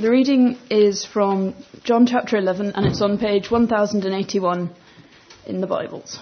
The reading is from John chapter 11, and it's on page 1081 in the Bibles.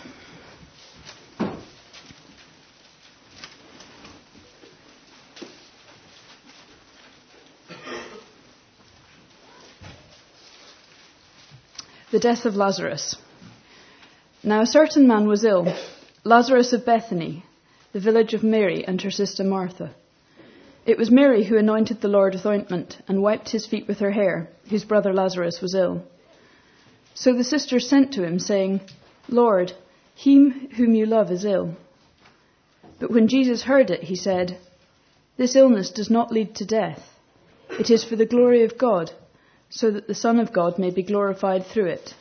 The death of Lazarus. Now a certain man was ill, Lazarus of Bethany, the village of Mary and her sister Martha. It was Mary who anointed the Lord with ointment and wiped his feet with her hair, whose brother Lazarus was ill. So the sisters sent to him, saying, Lord, he whom you love is ill. But when Jesus heard it, he said, This illness does not lead to death. It is for the glory of God, so that the Son of God may be glorified through it.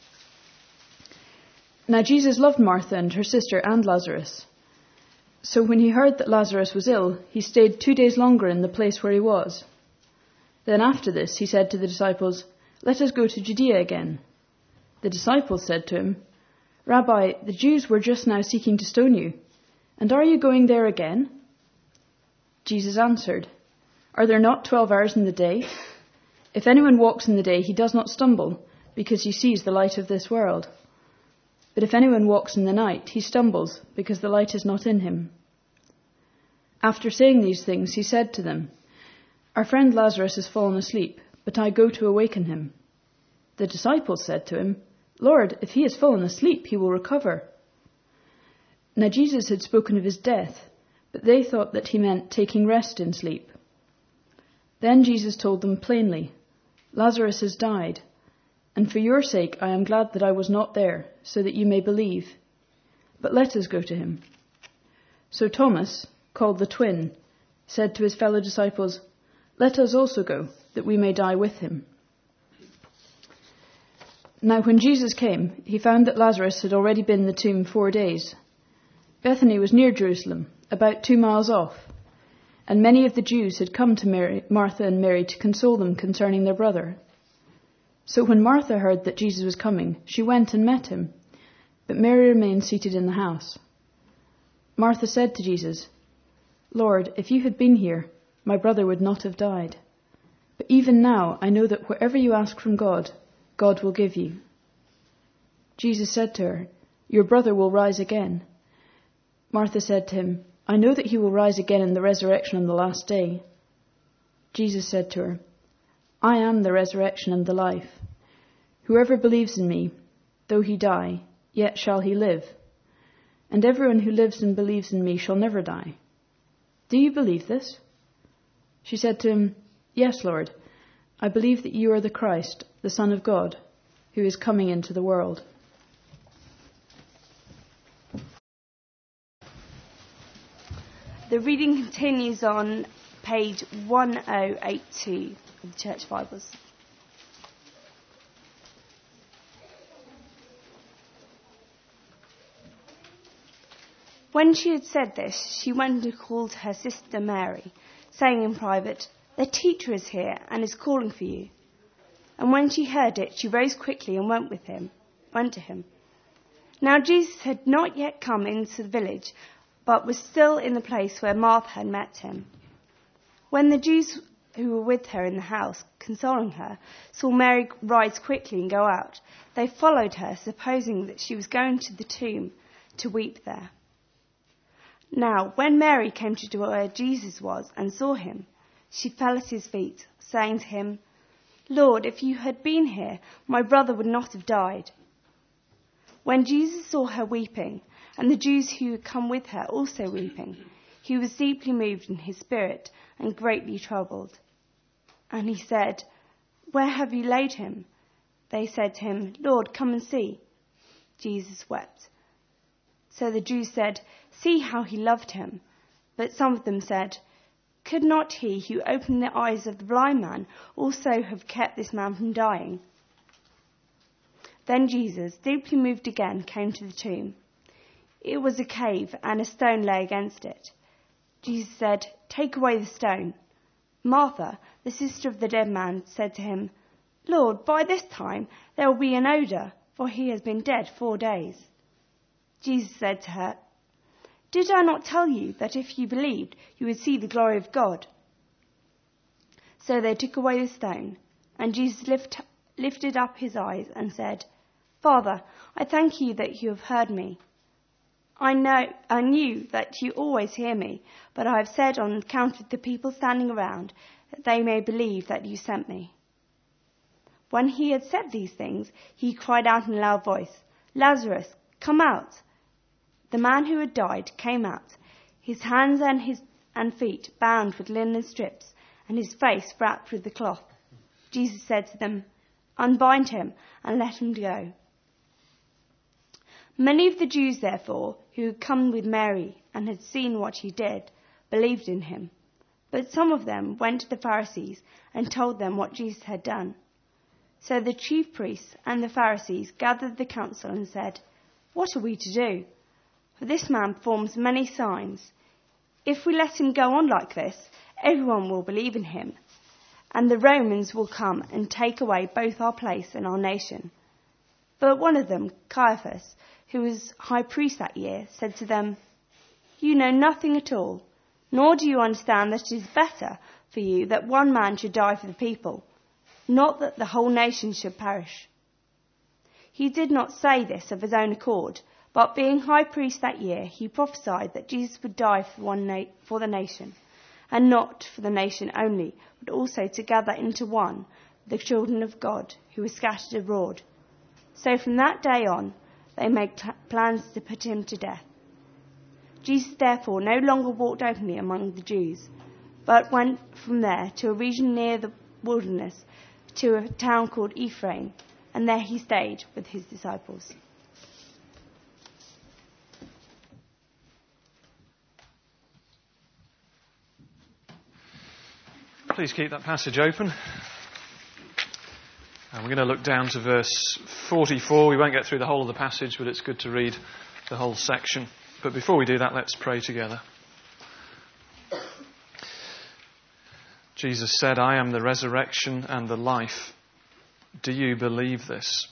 Now Jesus loved Martha and her sister and Lazarus. So when he heard that Lazarus was ill, he stayed 2 days longer in the place where he was. Then after this, he said to the disciples, Let us go to Judea again. The disciples said to him, Rabbi, the Jews were just now seeking to stone you, and are you going there again? Jesus answered, Are there not 12 hours in the day? If anyone walks in the day, he does not stumble, because he sees the light of this world. But if anyone walks in the night, he stumbles, because the light is not in him. After saying these things, he said to them, Our friend Lazarus has fallen asleep, but I go to awaken him. The disciples said to him, Lord, if he has fallen asleep, he will recover. Now Jesus had spoken of his death, but they thought that he meant taking rest in sleep. Then Jesus told them plainly, Lazarus has died, and for your sake I am glad that I was not there, so that you may believe. But let us go to him. So Thomas, called the twin, said to his fellow disciples, Let us also go, that we may die with him. Now when Jesus came, he found that Lazarus had already been in the tomb 4 days. Bethany was near Jerusalem, about 2 miles off, and many of the Jews had come to Martha and Mary to console them concerning their brother. So when Martha heard that Jesus was coming, she went and met him, but Mary remained seated in the house. Martha said to Jesus, Lord, if you had been here, my brother would not have died. But even now I know that whatever you ask from God, God will give you. Jesus said to her, Your brother will rise again. Martha said to him, I know that he will rise again in the resurrection on the last day. Jesus said to her, I am the resurrection and the life. Whoever believes in me, though he die, yet shall he live. And everyone who lives and believes in me shall never die. Do you believe this? She said to him, Yes, Lord. I believe that you are the Christ, the Son of God, who is coming into the world. The reading continues on page 1082 of the Church Bibles. When she had said this, she went and called her sister Mary, saying in private, The teacher is here and is calling for you. And when she heard it, she rose quickly and went to him. Now Jesus had not yet come into the village, but was still in the place where Martha had met him. When the Jews who were with her in the house, consoling her, saw Mary rise quickly and go out, they followed her, supposing that she was going to the tomb to weep there. Now, when Mary came to where Jesus was and saw him, she fell at his feet, saying to him, Lord, if you had been here, my brother would not have died. When Jesus saw her weeping, and the Jews who had come with her also weeping, he was deeply moved in his spirit and greatly troubled. And he said, Where have you laid him? They said to him, Lord, come and see. Jesus wept. So the Jews said, See how he loved him. But some of them said, Could not he who opened the eyes of the blind man also have kept this man from dying? Then Jesus, deeply moved again, came to the tomb. It was a cave, and a stone lay against it. Jesus said, Take away the stone. Martha, the sister of the dead man, said to him, Lord, by this time there will be an odour, for he has been dead 4 days. Jesus said to her, Did I not tell you that if you believed, you would see the glory of God? So they took away the stone, and Jesus lifted up his eyes and said, "Father, I thank you that you have heard me. I knew that you always hear me, but I have said on account of the people standing around, that they may believe that you sent me." When he had said these things, he cried out in a loud voice, "Lazarus, come out!" The man who had died came out, his hands and feet bound with linen strips, and his face wrapped with the cloth. Jesus said to them, "Unbind him and let him go." Many of the Jews, therefore, who had come with Mary and had seen what he did, believed in him. But some of them went to the Pharisees and told them what Jesus had done. So the chief priests and the Pharisees gathered the council and said, "What are we to do? For this man performs many signs. If we let him go on like this, everyone will believe in him, and the Romans will come and take away both our place and our nation." But one of them, Caiaphas, who was high priest that year, said to them, "You know nothing at all, nor do you understand that it is better for you that one man should die for the people, not that the whole nation should perish." He did not say this of his own accord, but being high priest that year, he prophesied that Jesus would die for the nation, and not for the nation only, but also to gather into one the children of God who were scattered abroad. So from that day on, they made plans to put him to death. Jesus therefore no longer walked openly among the Jews, but went from there to a region near the wilderness, to a town called Ephraim, and there he stayed with his disciples. Please keep that passage open. And we're going to look down to verse 44. We won't get through the whole of the passage, but it's good to read the whole section. But before we do that, let's pray together. Jesus said, "I am the resurrection and the life. Do you believe this?"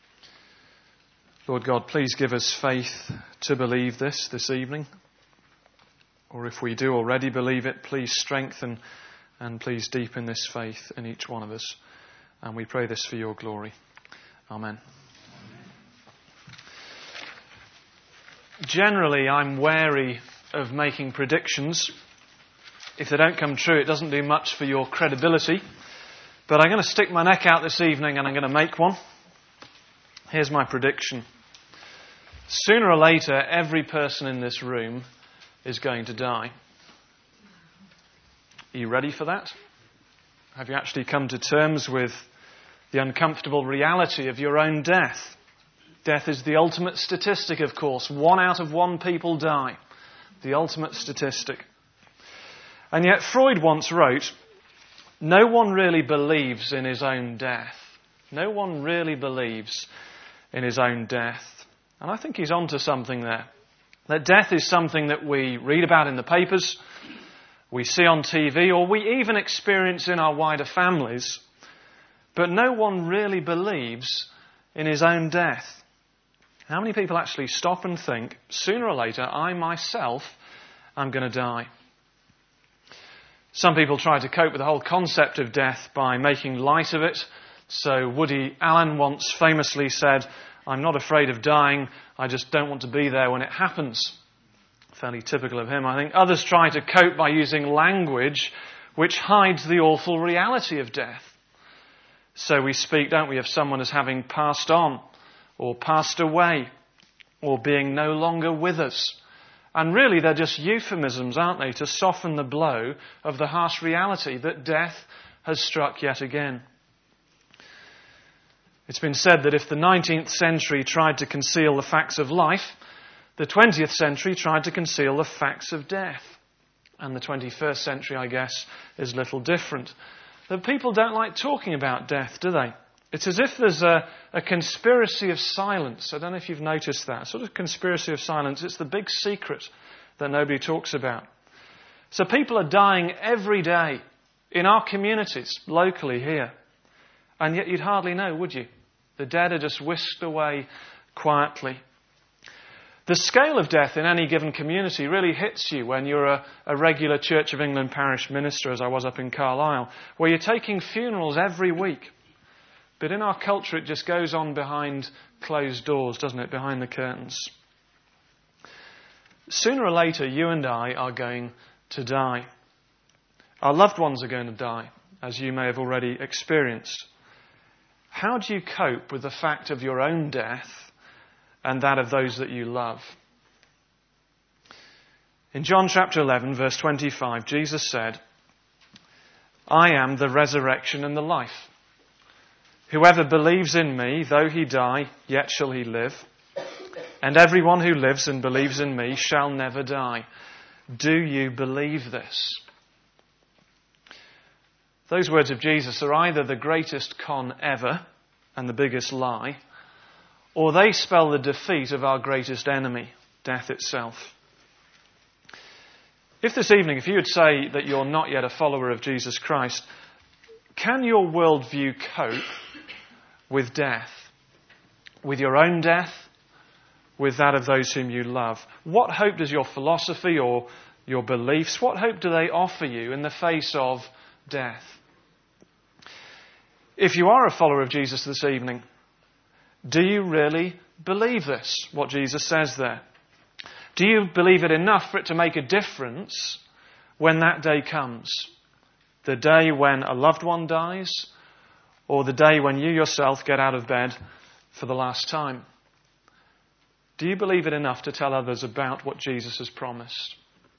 Lord God, please give us faith to believe this evening. Or if we do already believe it, please strengthen and please deepen this faith in each one of us. And we pray this for your glory. Amen. Generally, I'm wary of making predictions. If they don't come true, it doesn't do much for your credibility. But I'm going to stick my neck out this evening and I'm going to make one. Here's my prediction. Sooner or later, every person in this room is going to die. Are you ready for that? Have you actually come to terms with the uncomfortable reality of your own death? Death is the ultimate statistic, of course. 1 out of 1 people die. The ultimate statistic. And yet Freud once wrote, "No one really believes in his own death." No one really believes in his own death. And I think he's onto something there. That death is something that we read about in the papers, we see on TV, or we even experience in our wider families. But no one really believes in his own death. How many people actually stop and think, sooner or later, I myself am going to die? Some people try to cope with the whole concept of death by making light of it. So Woody Allen once famously said, "I'm not afraid of dying, I just don't want to be there when it happens." Fairly typical of him, I think. Others try to cope by using language which hides the awful reality of death. So we speak, don't we, of someone as having passed on, or passed away, or being no longer with us. And really they're just euphemisms, aren't they, to soften the blow of the harsh reality that death has struck yet again. It's been said that if the 19th century tried to conceal the facts of life, the 20th century tried to conceal the facts of death. And the 21st century, I guess, is little different. But people don't like talking about death, do they? It's as if there's a conspiracy of silence. I don't know if you've noticed that. Sort of conspiracy of silence. It's the big secret that nobody talks about. So people are dying every day in our communities, locally here. And yet you'd hardly know, would you? The dead are just whisked away quietly. The scale of death in any given community really hits you when you're a regular Church of England parish minister, as I was up in Carlisle, where you're taking funerals every week. But in our culture, it just goes on behind closed doors, doesn't it? Behind the curtains. Sooner or later, you and I are going to die. Our loved ones are going to die, as you may have already experienced. How do you cope with the fact of your own death and that of those that you love? In John chapter 11, verse 25, Jesus said, "I am the resurrection and the life. Whoever believes in me, though he die, yet shall he live. And everyone who lives and believes in me shall never die." Do you believe this? Those words of Jesus are either the greatest con ever and the biggest lie, or they spell the defeat of our greatest enemy, death itself. If this evening, if you would say that you're not yet a follower of Jesus Christ, can your worldview cope with death? With your own death? With that of those whom you love? What hope does your philosophy or your beliefs, what hope do they offer you in the face of death? If you are a follower of Jesus this evening, do you really believe this, what Jesus says there? Do you believe it enough for it to make a difference when that day comes? The day when a loved one dies, or the day when you yourself get out of bed for the last time? Do you believe it enough to tell others about what Jesus has promised?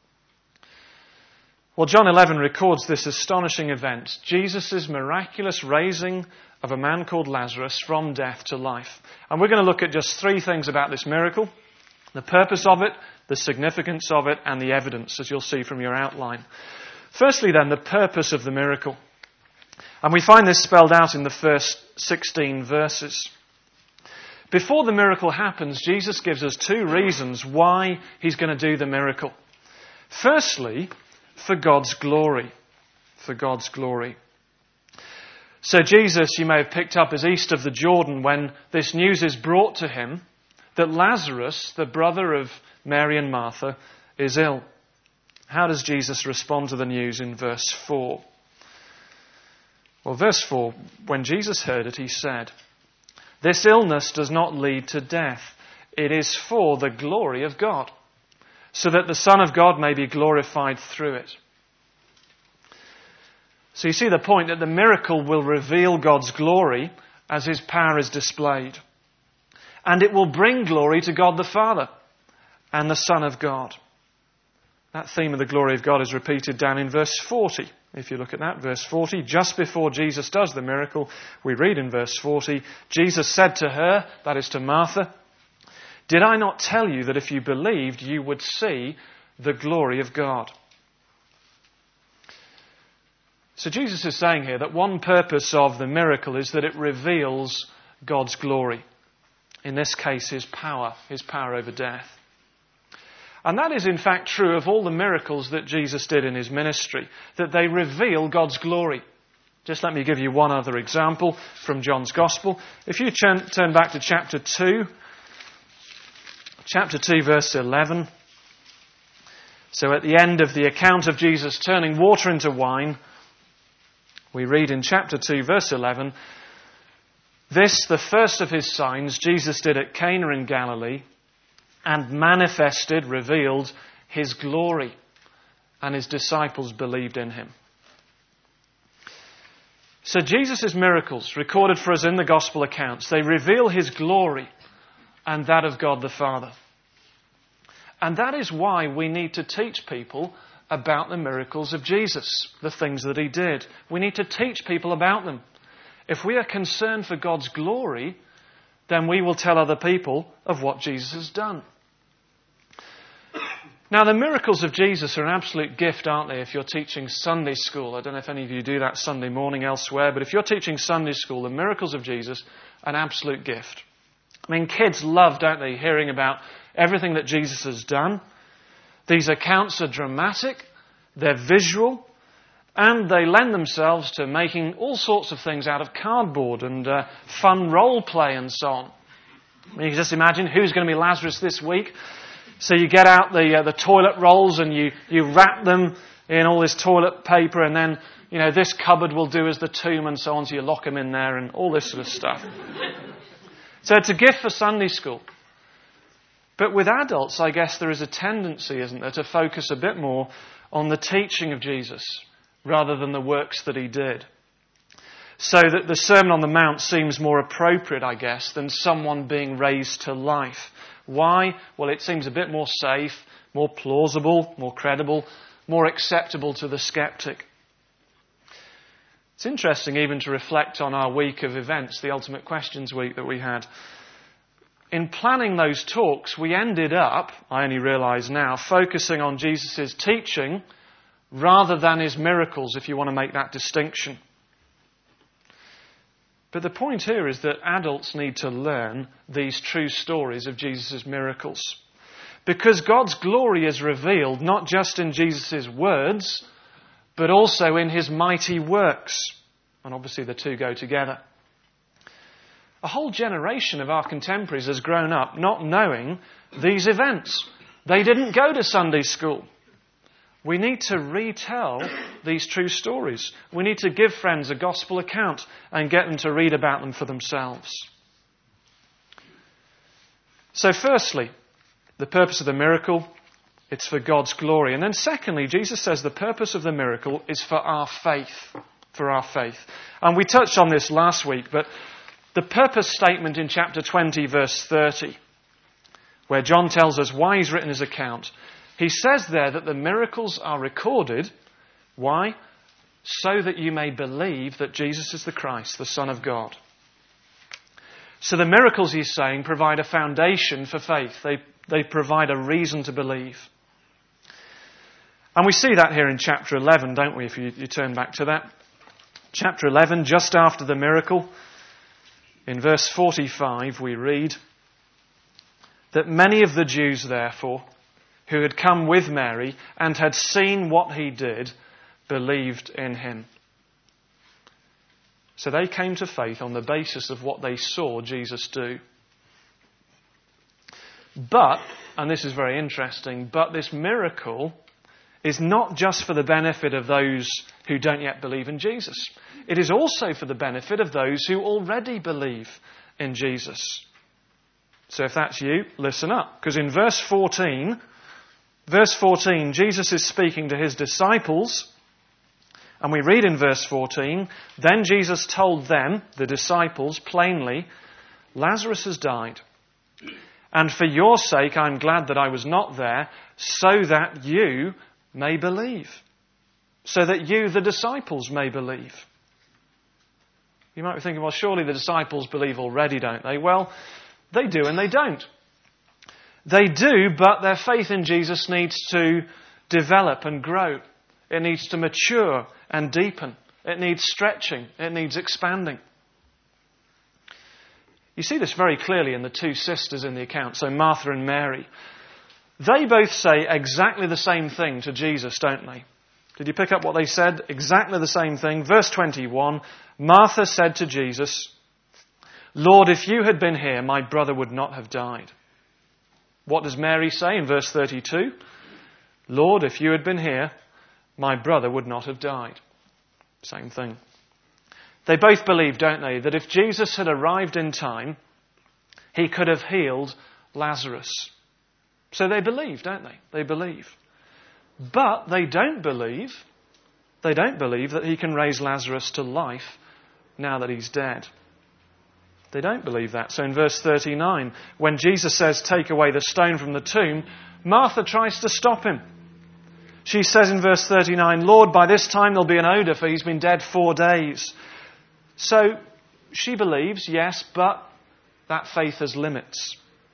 Well, John 11 records this astonishing event, Jesus' miraculous raising of a man called Lazarus from death to life. And we're going to look at just three things about this miracle: the purpose of it, the significance of it, and the evidence, as you'll see from your outline. Firstly, then, the purpose of the miracle. And we find this spelled out in the first 16 verses. Before the miracle happens, Jesus gives us two reasons why he's going to do the miracle. Firstly, for God's glory. For God's glory. So Jesus, you may have picked up, is east of the Jordan when this news is brought to him that Lazarus, the brother of Mary and Martha, is ill. How does Jesus respond to the news in verse 4? Well, verse 4, when Jesus heard it, he said, "This illness does not lead to death. It is for the glory of God, so that the Son of God may be glorified through it." So you see the point, that the miracle will reveal God's glory as his power is displayed. And it will bring glory to God the Father and the Son of God. That theme of the glory of God is repeated down in verse 40. If you look at that, verse 40, just before Jesus does the miracle, we read in verse 40, Jesus said to her, that is to Martha, "Did I not tell you that if you believed, you would see the glory of God?" So Jesus is saying here that one purpose of the miracle is that it reveals God's glory. In this case, his power over death. And that is in fact true of all the miracles that Jesus did in his ministry, that they reveal God's glory. Just let me give you one other example from John's Gospel. If you turn back to chapter 2, verse 11. So at the end of the account of Jesus turning water into wine, we read in chapter 2, verse 11, "This, the first of his signs, Jesus did at Cana in Galilee, and manifested," revealed, "his glory, and his disciples believed in him." So Jesus' miracles, recorded for us in the Gospel accounts, they reveal his glory and that of God the Father. And that is why we need to teach people about the miracles of Jesus, the things that he did. We need to teach people about them. If we are concerned for God's glory, then we will tell other people of what Jesus has done. Now, the miracles of Jesus are an absolute gift, aren't they, if you're teaching Sunday school? I don't know if any of you do that Sunday morning elsewhere, but if you're teaching Sunday school, the miracles of Jesus, an absolute gift. I mean, kids love, don't they, hearing about everything that Jesus has done. These accounts are dramatic, they're visual, and they lend themselves to making all sorts of things out of cardboard and fun role play and so on. You can just imagine who's going to be Lazarus this week. So you get out the toilet rolls and you wrap them in all this toilet paper, and then, this cupboard will do as the tomb and so on, so you lock them in there and all this sort of stuff. So it's a gift for Sunday school. But with adults, I guess there is a tendency, isn't there, to focus a bit more on the teaching of Jesus rather than the works that he did. So that the Sermon on the Mount seems more appropriate, I guess, than someone being raised to life. Why? Well, it seems a bit more safe, more plausible, more credible, more acceptable to the skeptic. It's interesting even to reflect on our week of events, the Ultimate Questions week that we had. In planning those talks, we ended up, I only realise now, focusing on Jesus' teaching rather than his miracles, if you want to make that distinction. But the point here is that adults need to learn these true stories of Jesus' miracles. Because God's glory is revealed not just in Jesus' words, but also in his mighty works. And obviously the two go together. A whole generation of our contemporaries has grown up not knowing these events. They didn't go to Sunday school. We need to retell these true stories. We need to give friends a gospel account and get them to read about them for themselves. So firstly, the purpose of the miracle, it's for God's glory. And then secondly, Jesus says the purpose of the miracle is for our faith. For our faith. And we touched on this last week, but the purpose statement in chapter 20, verse 30, where John tells us why he's written his account, he says there that the miracles are recorded. Why? So that you may believe that Jesus is the Christ, the Son of God. So the miracles, he's saying, provide a foundation for faith. They provide a reason to believe. And we see that here in chapter 11, don't we, if you turn back to that. Chapter 11, just after the miracle, in verse 45, we read that many of the Jews, therefore, who had come with Mary and had seen what he did, believed in him. So they came to faith on the basis of what they saw Jesus do. But, and this is very interesting, but this miracle is not just for the benefit of those who don't yet believe in Jesus. It is also for the benefit of those who already believe in Jesus. So if that's you, listen up. Because in verse 14, Jesus is speaking to his disciples. And we read in verse 14, then Jesus told them, the disciples, plainly, Lazarus has died. And for your sake, I'm glad that I was not there, so that you may believe. So that you, the disciples, may believe. You might be thinking, well, surely the disciples believe already, don't they? Well, they do and they don't. They do, but their faith in Jesus needs to develop and grow. It needs to mature and deepen. It needs stretching. It needs expanding. You see this very clearly in the two sisters in the account, so Martha and Mary. They both say exactly the same thing to Jesus, don't they? Did you pick up what they said? Exactly the same thing. Verse 21, Martha said to Jesus, Lord, if you had been here, my brother would not have died. What does Mary say in verse 32? Lord, if you had been here, my brother would not have died. Same thing. They both believe, don't they, that if Jesus had arrived in time, he could have healed Lazarus. So they believe, don't they? They believe. But they don't believe that he can raise Lazarus to life now that he's dead. They don't believe that. So in verse 39, when Jesus says, take away the stone from the tomb, Martha tries to stop him. She says in verse 39, Lord, by this time there'll be an odour, for he's been dead 4 days. So she believes, yes, but that faith has limits.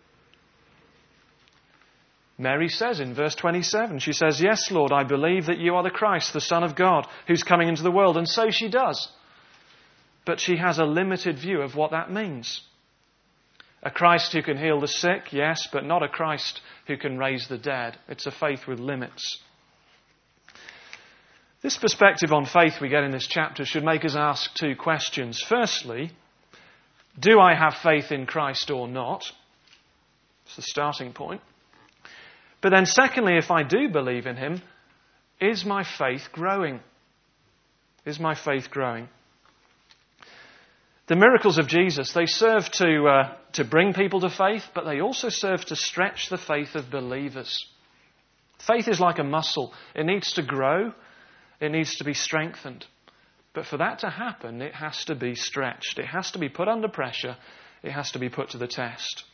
Mary says in verse 27, she says, yes, Lord, I believe that you are the Christ, the Son of God, who's coming into the world. And so she does. But she has a limited view of what that means. A Christ who can heal the sick, yes, but not a Christ who can raise the dead. It's a faith with limits. This perspective on faith we get in this chapter should make us ask two questions. Firstly, do I have faith in Christ or not? It's the starting point. But then secondly, if I do believe in him, is my faith growing? Is my faith growing? The miracles of Jesus, they serve to bring people to faith, but they also serve to stretch the faith of believers. Faith is like a muscle. It needs to grow. It needs to be strengthened. But for that to happen, it has to be stretched. It has to be put under pressure. It has to be put to the test.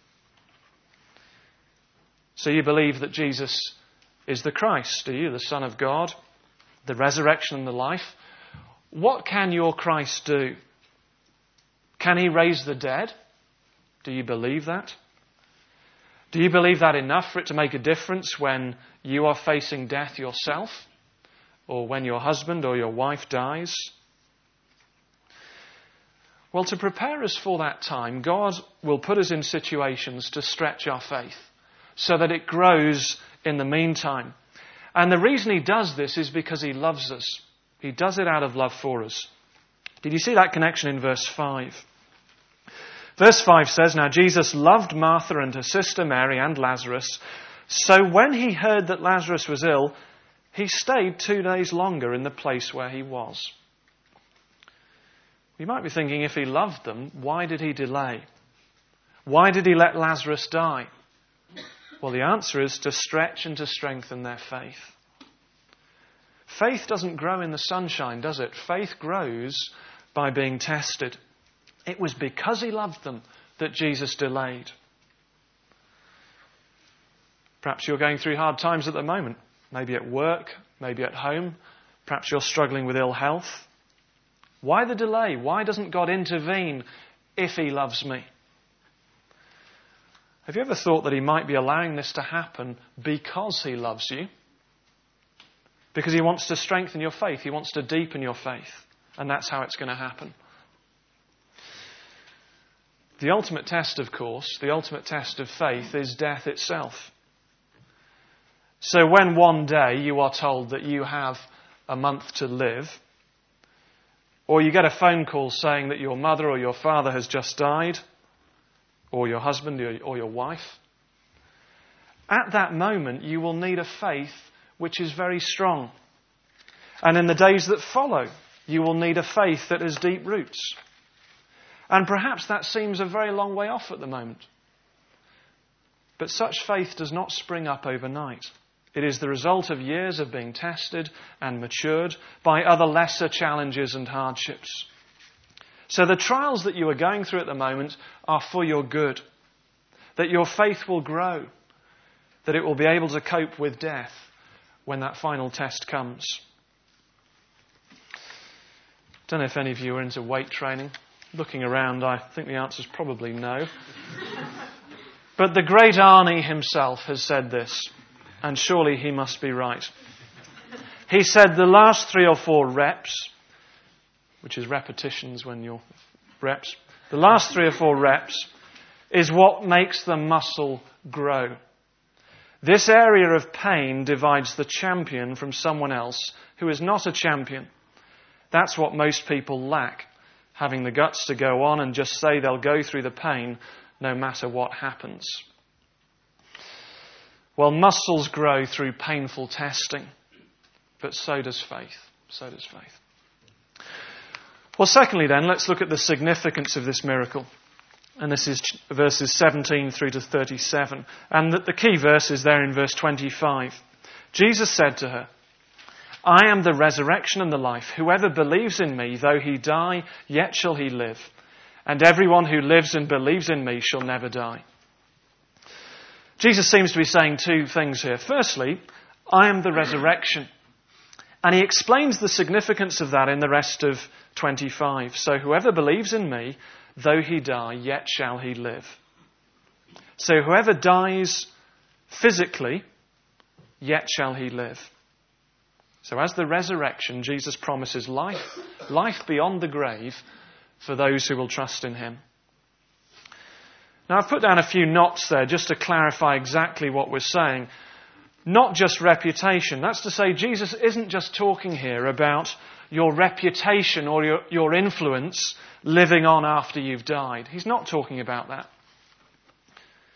So you believe that Jesus is the Christ, do you? The Son of God, the resurrection and the life. What can your Christ do? Can he raise the dead? Do you believe that? Do you believe that enough for it to make a difference when you are facing death yourself? Or when your husband or your wife dies? Well, to prepare us for that time, God will put us in situations to stretch our faith so that it grows in the meantime. And the reason he does this is because he loves us. He does it out of love for us. Did you see that connection in verse 5? Verse 5 says, "Now Jesus loved Martha and her sister Mary and Lazarus. So when he heard that Lazarus was ill, he stayed 2 days longer in the place where he was." You might be thinking, if he loved them, why did he delay? Why did he let Lazarus die? Well, the answer is to stretch and to strengthen their faith. Faith doesn't grow in the sunshine, does it? Faith grows by being tested. It was because he loved them that Jesus delayed. Perhaps you're going through hard times at the moment. Maybe at work, maybe at home. Perhaps you're struggling with ill health. Why the delay? Why doesn't God intervene if he loves me? Have you ever thought that he might be allowing this to happen because he loves you? Because he wants to strengthen your faith. He wants to deepen your faith. And that's how it's going to happen. The ultimate test, of course, the ultimate test of faith is death itself. So when one day you are told that you have a month to live, or you get a phone call saying that your mother or your father has just died, or your husband or your wife, at that moment you will need a faith which is very strong. And in the days that follow, you will need a faith that has deep roots. And perhaps that seems a very long way off at the moment. But such faith does not spring up overnight. It is the result of years of being tested and matured by other lesser challenges and hardships. So the trials that you are going through at the moment are for your good. That your faith will grow. That it will be able to cope with death when that final test comes. I don't know if any of you are into weight training. Looking around, I think the answer is probably no. But the great Arnie himself has said this, and surely he must be right. He said the last 3 or 4 reps, which is repetitions when you're reps, the last 3 or 4 reps is what makes the muscle grow. This area of pain divides the champion from someone else who is not a champion. That's what most people lack. Having the guts to go on and just say they'll go through the pain no matter what happens. Well, muscles grow through painful testing, but so does faith. So does faith. Well, secondly then, let's look at the significance of this miracle. And this is verses 17 through to 37. And the key verse is there in verse 25. Jesus said to her, "I am the resurrection and the life. Whoever believes in me, though he die, yet shall he live. And everyone who lives and believes in me shall never die." Jesus seems to be saying 2 things here. Firstly, I am the resurrection. And he explains the significance of that in the rest of 25. So whoever believes in me, though he die, yet shall he live. So whoever dies physically, yet shall he live. So as the resurrection, Jesus promises life beyond the grave for those who will trust in him. Now I've put down a few notes there just to clarify exactly what we're saying. Not just reputation. That's to say, Jesus isn't just talking here about your reputation or your influence living on after you've died. He's not talking about that.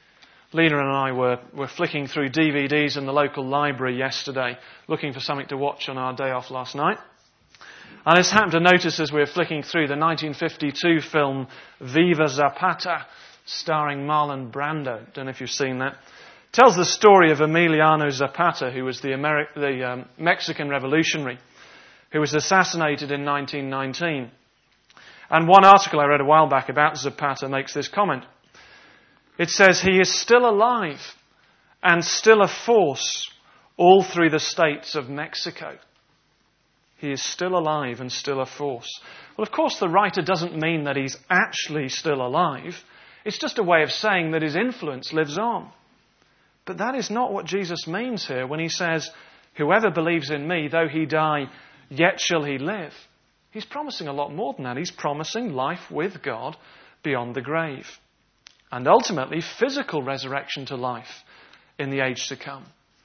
Lena and I were flicking through DVDs in the local library yesterday, looking for something to watch on our day off last night. And I just happened to notice as we were flicking through the 1952 film Viva Zapata, starring Marlon Brando. Don't know if you've seen that. It tells the story of Emiliano Zapata, who was the Mexican revolutionary, who was assassinated in 1919. And one article I read a while back about Zapata makes this comment. It says, he is still alive and still a force all through the states of Mexico. He is still alive and still a force. Well, of course, the writer doesn't mean that he's actually still alive. It's just a way of saying that his influence lives on. But that is not what Jesus means here when he says, whoever believes in me, though he die, yet shall he live. He's promising a lot more than that. He's promising life with God beyond the grave. And ultimately, physical resurrection to life in the age to come.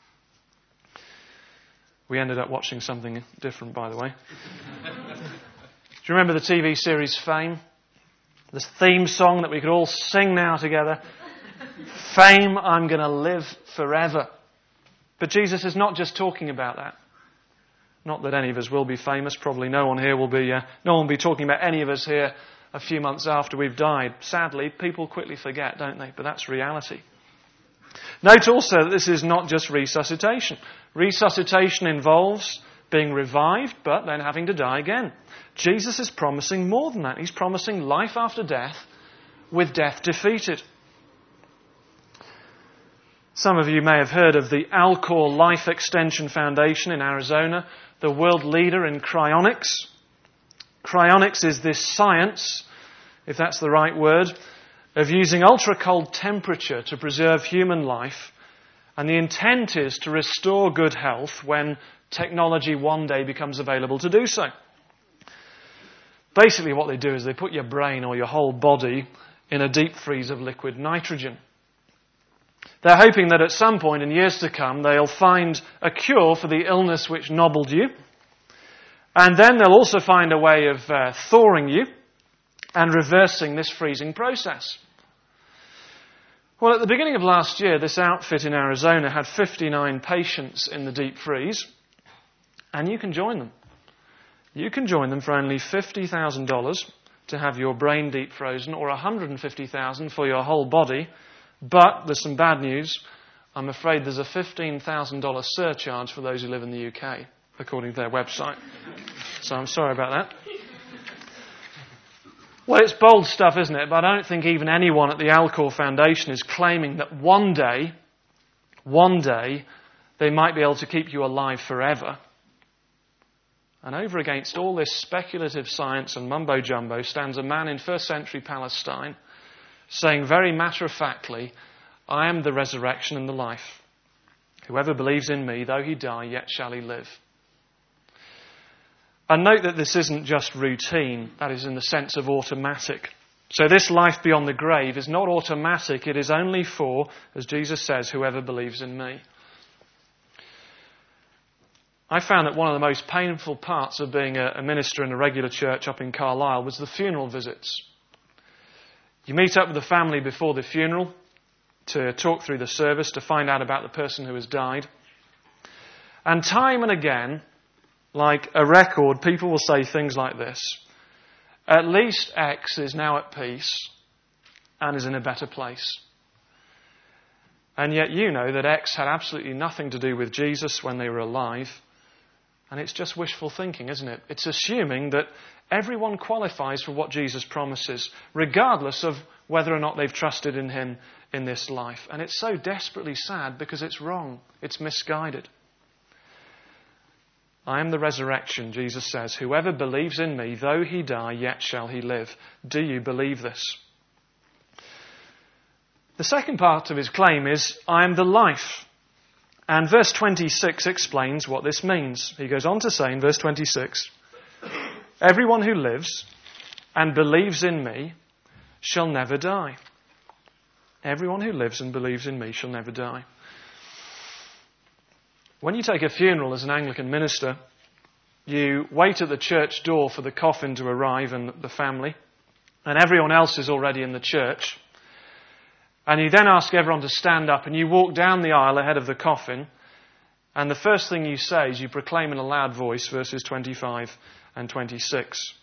We ended up watching something different, by the way. Do you remember the TV series Fame? This theme song that we could all sing now together. Fame, I'm going to live forever. But Jesus is not just talking about that. Not that any of us will be famous. Probably no one here will be. No one will be talking about any of us here a few months after we've died. Sadly, people quickly forget, don't they? But that's reality. Note also that this is not just resuscitation. Resuscitation involves being revived, but then having to die again. Jesus is promising more than that. He's promising life after death, with death defeated. Some of you may have heard of the Alcor Life Extension Foundation in Arizona, the world leader in cryonics. Cryonics is this science, if that's the right word, of using ultra-cold temperature to preserve human life. And the intent is to restore good health when technology one day becomes available to do so. Basically what they do is they put your brain or your whole body in a deep freeze of liquid nitrogen. They're hoping that at some point in years to come they'll find a cure for the illness which nobbled you. And then they'll also find a way of thawing you and reversing this freezing process. Well, at the beginning of last year, this outfit in Arizona had 59 patients in the deep freeze, and you can join them. You can join them for only $50,000 to have your brain deep frozen, or $150,000 for your whole body. But there's some bad news. I'm afraid there's a $15,000 surcharge for those who live in the UK, according to their website. So I'm sorry about that. Well, it's bold stuff, isn't it? But I don't think even anyone at the Alcor Foundation is claiming that one day, they might be able to keep you alive forever. And over against all this speculative science and mumbo-jumbo stands a man in first century Palestine saying very matter-of-factly, I am the resurrection and the life. Whoever believes in me, though he die, yet shall he live. And note that this isn't just routine, that is in the sense of automatic. So this life beyond the grave is not automatic, it is only for, as Jesus says, whoever believes in me. I found that one of the most painful parts of being a minister in a regular church up in Carlisle was the funeral visits. You meet up with the family before the funeral to talk through the service, to find out about the person who has died. And time and again, like a record, people will say things like this. At least X is now at peace and is in a better place. And yet you know that X had absolutely nothing to do with Jesus when they were alive. And it's just wishful thinking, isn't it? It's assuming that everyone qualifies for what Jesus promises, regardless of whether or not they've trusted in him in this life. And it's so desperately sad because it's wrong. It's misguided. I am the resurrection, Jesus says. Whoever believes in me, though he die, yet shall he live. Do you believe this? The second part of his claim is, I am the life. And verse 26 explains what this means. He goes on to say in verse 26, everyone who lives and believes in me shall never die. Everyone who lives and believes in me shall never die. When you take a funeral as an Anglican minister, you wait at the church door for the coffin to arrive and the family, and everyone else is already in the church. And you then ask everyone to stand up, and you walk down the aisle ahead of the coffin, and the first thing you say is you proclaim in a loud voice verses 25 and 26.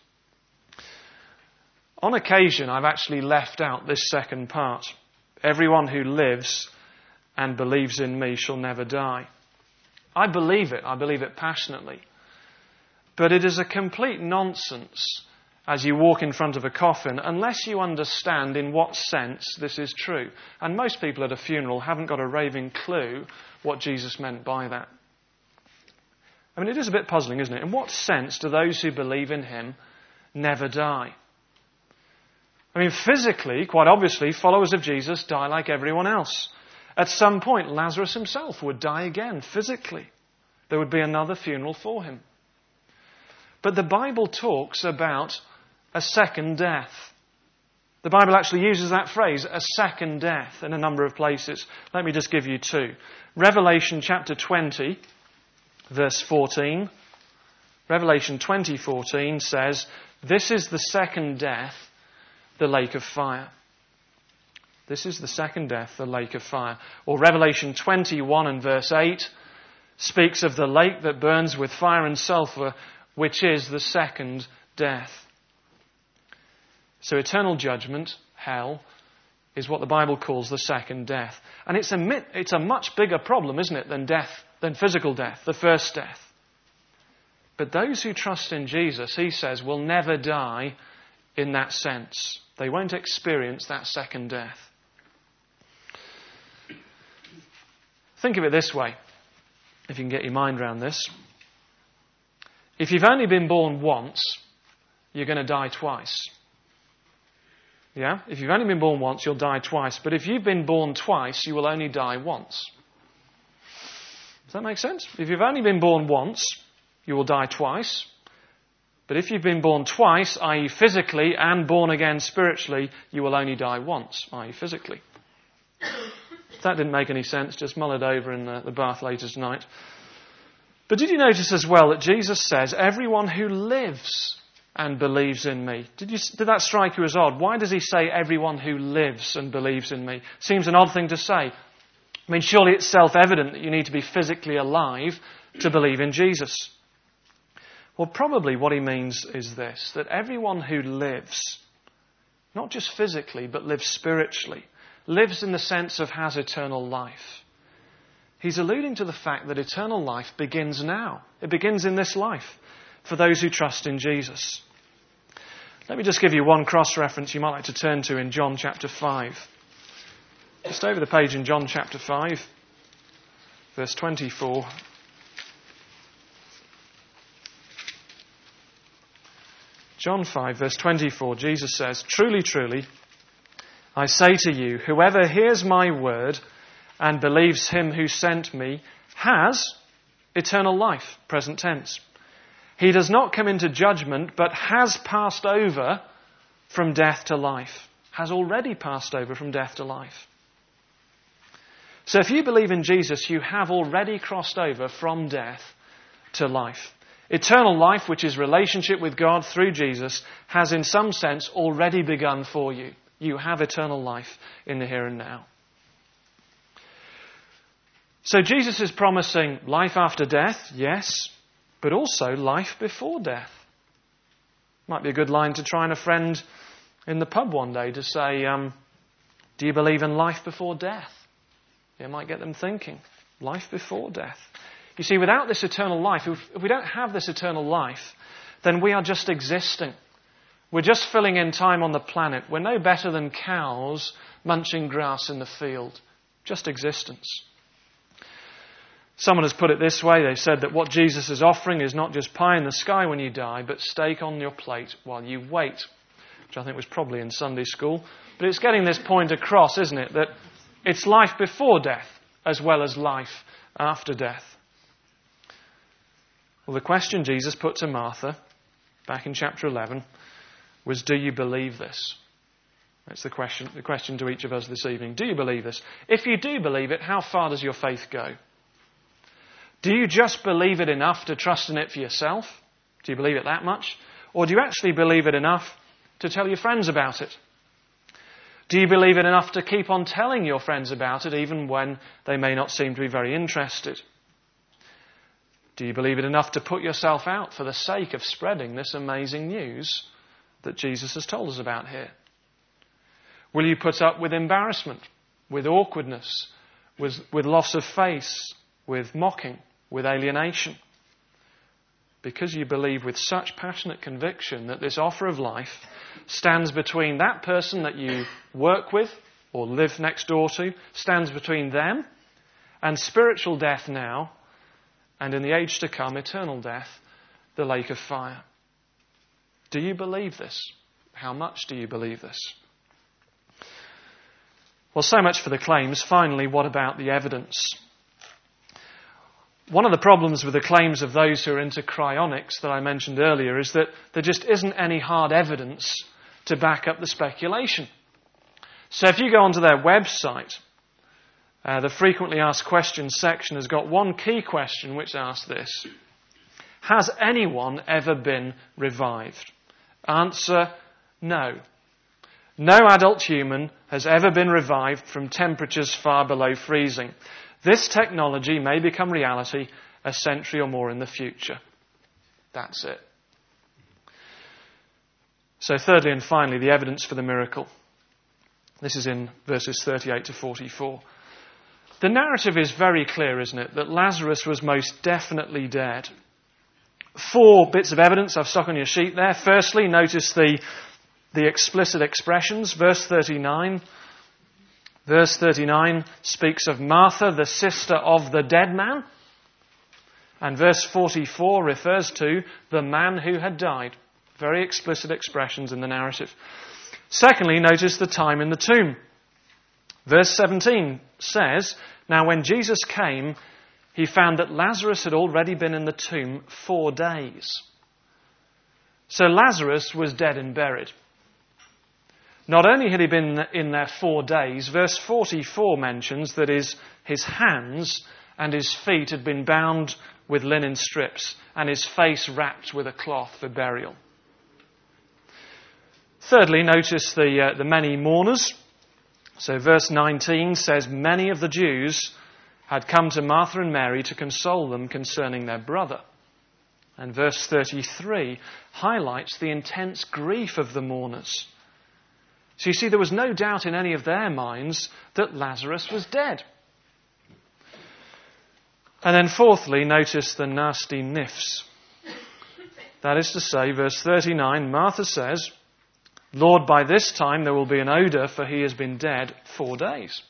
On occasion, I've actually left out this second part. Everyone who lives and believes in me shall never die. I believe it. I believe it passionately. But it is a complete nonsense as you walk in front of a coffin, unless you understand in what sense this is true. And most people at a funeral haven't got a raving clue what Jesus meant by that. I mean, it is a bit puzzling, isn't it? In what sense do those who believe in him never die? I mean, physically, quite obviously, followers of Jesus die like everyone else. At some point, Lazarus himself would die again, physically. There would be another funeral for him. But the Bible talks about a second death. The Bible actually uses that phrase, a second death, in a number of places. Let me just give you two. Revelation chapter 20, verse 14. Revelation 20:14 says, "This is the second death, the lake of fire." This is the second death, the lake of fire. Or Revelation 21 and verse 8 speaks of the lake that burns with fire and sulfur, which is the second death. So eternal judgment, hell, is what the Bible calls the second death. And it's a much bigger problem, isn't it, than physical death, the first death. But those who trust in Jesus, he says, will never die in that sense. They won't experience that second death. Think of it this way, if you can get your mind around this. If you've only been born once, you're going to die twice. Yeah? If you've only been born once, you'll die twice. But if you've been born twice, you will only die once. Does that make sense? If you've only been born once, you will die twice. But if you've been born twice, i.e. physically, and born again spiritually, you will only die once, i.e. physically. If that didn't make any sense, just mull it over in the bath later tonight. But did you notice as well that Jesus says, everyone who lives and believes in me? Did that strike you as odd? Why does he say everyone who lives and believes in me? Seems an odd thing to say. I mean, surely it's self-evident that you need to be physically alive to believe in Jesus. Well, probably what he means is this, that everyone who lives, not just physically, but lives spiritually, lives in the sense of has eternal life. He's alluding to the fact that eternal life begins now. It begins in this life for those who trust in Jesus. Let me just give you one cross-reference you might like to turn to in John chapter 5. Just over the page in John chapter 5, verse 24. John 5, verse 24, Jesus says, "Truly, truly, I say to you, whoever hears my word and believes him who sent me has eternal life," present tense. "He does not come into judgment, but has passed over from death to life." Has already passed over from death to life. So if you believe in Jesus, you have already crossed over from death to life. Eternal life, which is relationship with God through Jesus, has in some sense already begun for you. You have eternal life in the here and now. So Jesus is promising life after death, yes, but also life before death. Might be a good line to try and a friend in the pub one day to say, do you believe in life before death? It might get them thinking. Life before death. You see, without this eternal life, if we don't have this eternal life, then we are just existing. We're just filling in time on the planet. We're no better than cows munching grass in the field. Just existence. Someone has put it this way. They said that what Jesus is offering is not just pie in the sky when you die, but steak on your plate while you wait. Which I think was probably in Sunday school. But it's getting this point across, isn't it? That it's life before death as well as life after death. Well, the question Jesus put to Martha, back in chapter 11, was, do you believe this? That's the question to each of us this evening. Do you believe this? If you do believe it, how far does your faith go? Do you just believe it enough to trust in it for yourself? Do you believe it that much? Or do you actually believe it enough to tell your friends about it? Do you believe it enough to keep on telling your friends about it even when they may not seem to be very interested? Do you believe it enough to put yourself out for the sake of spreading this amazing news that Jesus has told us about here? Will you put up with embarrassment, with awkwardness, with loss of face, with mocking, with alienation? Because you believe with such passionate conviction that this offer of life stands between that person that you work with or live next door to, stands between them and spiritual death now, and in the age to come, eternal death, the lake of fire. Do you believe this? How much do you believe this? Well, so much for the claims. Finally, what about the evidence? One of the problems with the claims of those who are into cryonics that I mentioned earlier is that there just isn't any hard evidence to back up the speculation. So if you go onto their website, the frequently asked questions section has got one key question which asks this: has anyone ever been revived? Answer: no. No adult human has ever been revived from temperatures far below freezing. This technology may become reality a century or more in the future. That's it. So thirdly and finally, the evidence for the miracle. This is in verses 38 to 44. The narrative is very clear, isn't it, that Lazarus was most definitely dead. 4 bits of evidence I've stuck on your sheet there. Firstly, notice the explicit expressions. Verse 39. Verse 39 speaks of Martha, the sister of the dead man. And verse 44 refers to the man who had died. Very explicit expressions in the narrative. Secondly, notice the time in the tomb. Verse 17 says, now when Jesus came, he found that Lazarus had already been in the tomb 4 days. So Lazarus was dead and buried. Not only had he been in there 4 days, verse 44 mentions that his hands and his feet had been bound with linen strips and his face wrapped with a cloth for burial. Thirdly, notice the many mourners. So verse 19 says, many of the Jews had come to Martha and Mary to console them concerning their brother. And verse 33 highlights the intense grief of the mourners. So you see, there was no doubt in any of their minds that Lazarus was dead. And then fourthly, notice the nasty niffs. That is to say, verse 39, Martha says, Lord, by this time there will be an odour, for he has been dead 4 days.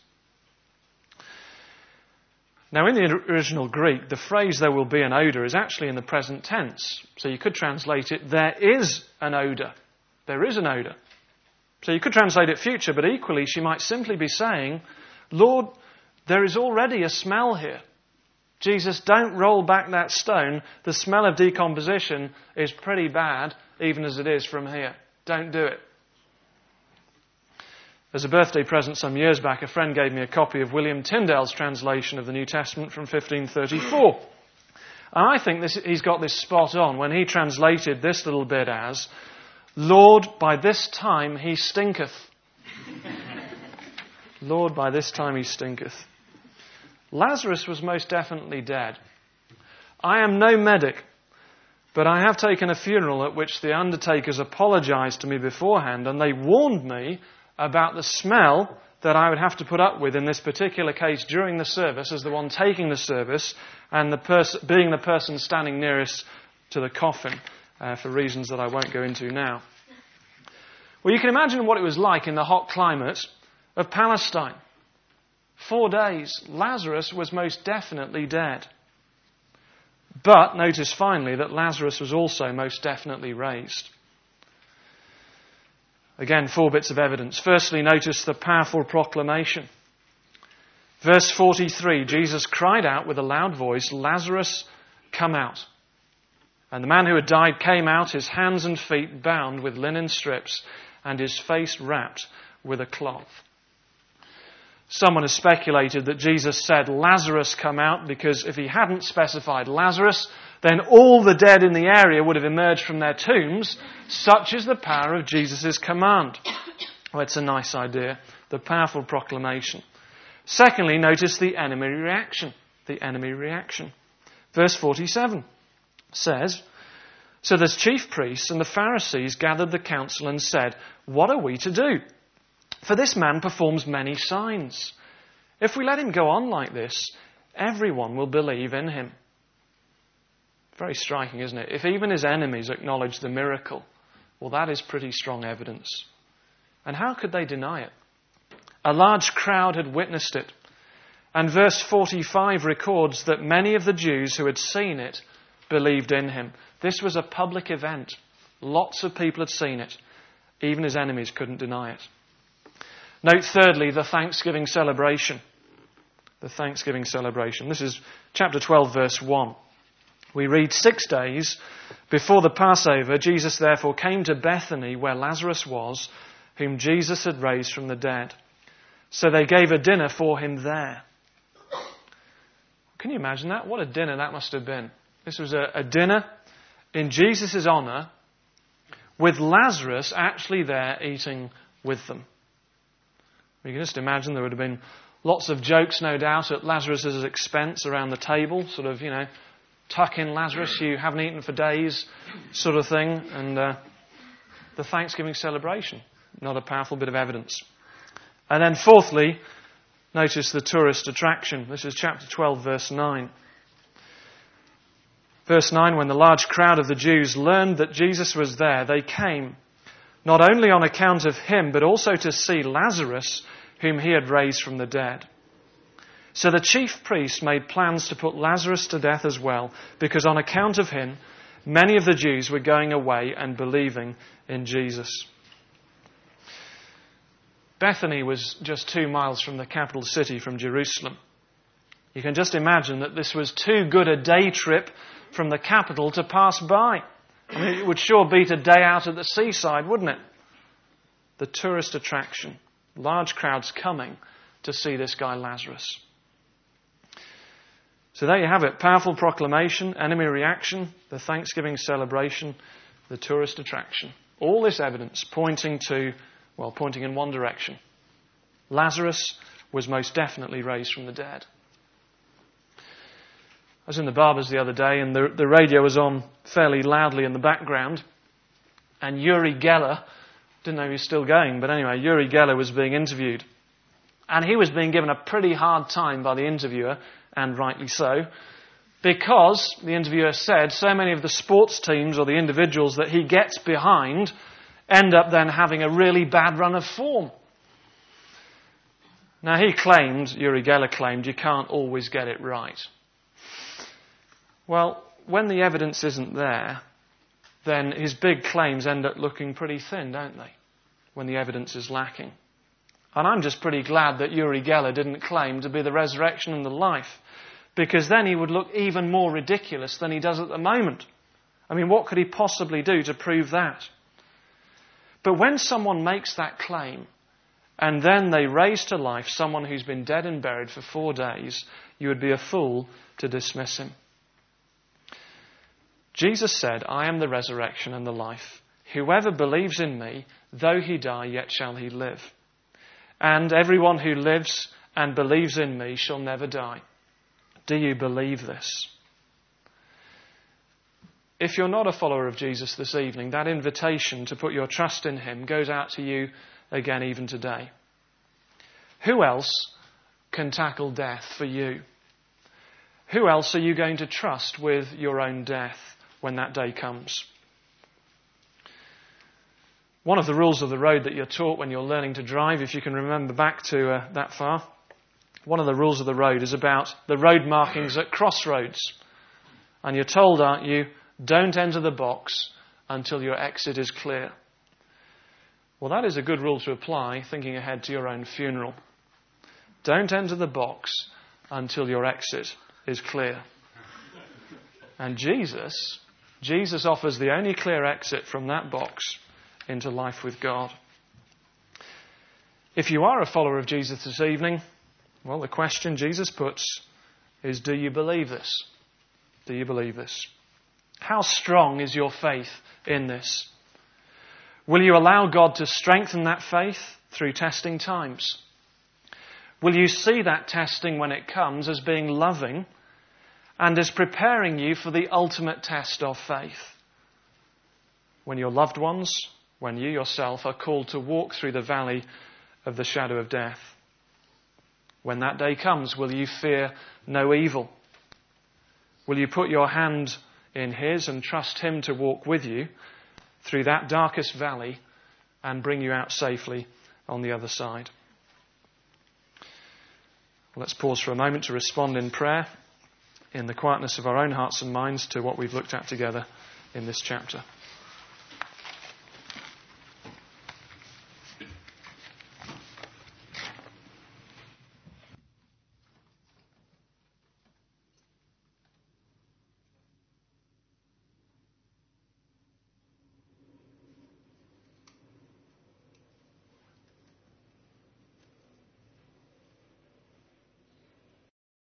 Now, in the original Greek, the phrase there will be an odour is actually in the present tense. So you could translate it, there is an odour. There is an odour. So you could translate it future, but equally she might simply be saying, Lord, there is already a smell here. Jesus, don't roll back that stone. The smell of decomposition is pretty bad, even as it is from here. Don't do it. As a birthday present some years back, a friend gave me a copy of William Tyndale's translation of the New Testament from 1534. And I think he's got this spot on when he translated this little bit as, Lord, by this time he stinketh. Lord, by this time he stinketh. Lazarus was most definitely dead. I am no medic, but I have taken a funeral at which the undertakers apologised to me beforehand, and they warned me about the smell that I would have to put up with in this particular case during the service as the one taking the service and being the person standing nearest to the coffin. For reasons that I won't go into now. Well, you can imagine what it was like in the hot climate of Palestine. 4 days, Lazarus was most definitely dead. But notice finally that Lazarus was also most definitely raised. Again, 4 bits of evidence. Firstly, notice the powerful proclamation. Verse 43, Jesus cried out with a loud voice, Lazarus, come out. And the man who had died came out, his hands and feet bound with linen strips, and his face wrapped with a cloth. Someone has speculated that Jesus said, Lazarus, come out, because if he hadn't specified Lazarus, then all the dead in the area would have emerged from their tombs. Such is the power of Jesus' command. Well, it's a nice idea. The powerful proclamation. Secondly, notice the enemy reaction. The enemy reaction. Verse 47 says, "So the chief priests and the Pharisees gathered the council and said, 'What are we to do? For this man performs many signs. If we let him go on like this, everyone will believe in him.'" Very striking, isn't it? If even his enemies acknowledge the miracle, well, that is pretty strong evidence. And how could they deny it? A large crowd had witnessed it. And verse 45 records that many of the Jews who had seen it believed in him. This was a public event. Lots of people had seen it. Even his enemies couldn't deny it. Note thirdly, the Thanksgiving celebration. The Thanksgiving celebration. This is chapter 12, verse 1. We read, 6 days before the Passover, Jesus therefore came to Bethany where Lazarus was, whom Jesus had raised from the dead. So they gave a dinner for him there. Can you imagine that? What a dinner that must have been. This was a dinner in Jesus' honour with Lazarus actually there eating with them. You can just imagine there would have been lots of jokes, no doubt, at Lazarus' expense around the table, sort of, tuck in Lazarus, you haven't eaten for days, sort of thing. And the Thanksgiving celebration, another powerful bit of evidence. And then fourthly, notice the tourist attraction. This is chapter 12, verse 9. Verse 9, when the large crowd of the Jews learned that Jesus was there, they came, not only on account of him, but also to see Lazarus, whom he had raised from the dead. So the chief priests made plans to put Lazarus to death as well, because on account of him, many of the Jews were going away and believing in Jesus. Bethany was just 2 miles from the capital city, from Jerusalem. You can just imagine that this was too good a day trip from the capital to pass by. I mean, it would sure beat a day out at the seaside, wouldn't it? The tourist attraction. Large crowds coming to see this guy Lazarus. So there you have it. Powerful proclamation, enemy reaction, the Thanksgiving celebration, the tourist attraction. All this evidence pointing in one direction. Lazarus was most definitely raised from the dead. I was in the barber's the other day and the radio was on fairly loudly in the background. And Uri Geller, didn't know he was still going, but anyway, Uri Geller was being interviewed. And he was being given a pretty hard time by the interviewer, and rightly so, because the interviewer said so many of the sports teams or the individuals that he gets behind end up then having a really bad run of form. Now Uri Geller claimed, you can't always get it right. Well, when the evidence isn't there, then his big claims end up looking pretty thin, don't they? When the evidence is lacking. And I'm just pretty glad that Uri Geller didn't claim to be the resurrection and the life, because then he would look even more ridiculous than he does at the moment. I mean, what could he possibly do to prove that? But when someone makes that claim, and then they raise to life someone who's been dead and buried for 4 days, you would be a fool to dismiss him. Jesus said, I am the resurrection and the life. Whoever believes in me, though he die, yet shall he live. And everyone who lives and believes in me shall never die. Do you believe this? If you're not a follower of Jesus this evening, that invitation to put your trust in him goes out to you again even today. Who else can tackle death for you? Who else are you going to trust with your own death when that day comes? One of the rules of the road that you're taught when you're learning to drive, if you can remember back to that far, one of the rules of the road is about the road markings at crossroads. And you're told, aren't you, don't enter the box until your exit is clear. Well, that is a good rule to apply, thinking ahead to your own funeral. Don't enter the box until your exit is clear. And Jesus offers the only clear exit from that box into life with God. If you are a follower of Jesus this evening, well, the question Jesus puts is, do you believe this? Do you believe this? How strong is your faith in this? Will you allow God to strengthen that faith through testing times? Will you see that testing when it comes as being loving and as preparing you for the ultimate test of faith? When your loved ones, when you yourself are called to walk through the valley of the shadow of death. When that day comes, will you fear no evil? Will you put your hand in his and trust him to walk with you through that darkest valley and bring you out safely on the other side? Let's pause for a moment to respond in prayer in the quietness of our own hearts and minds to what we've looked at together in this chapter.